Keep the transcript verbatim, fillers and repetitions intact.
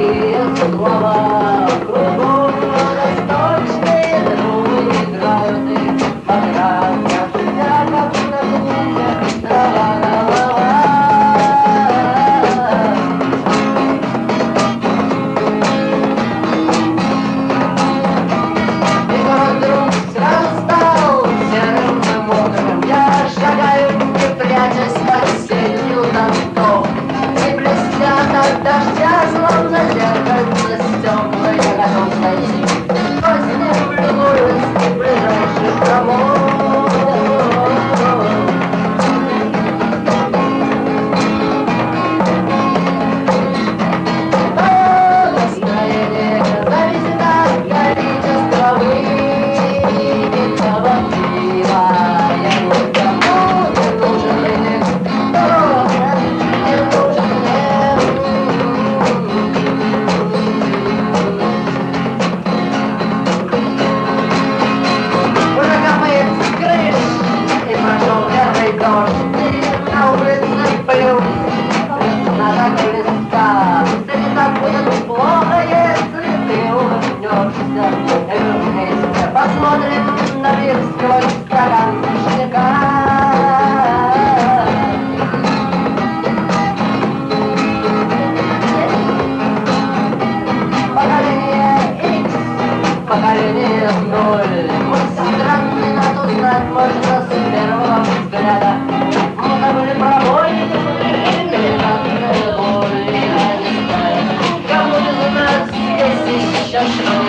Посмотрим на мир сквозь стакан снега. Поколение Икс, поколение ноль. Мы странный, нас узнать можно с первого взгляда. Мы забыли про боль, элементарная боль. Кому из нас здесь еще что?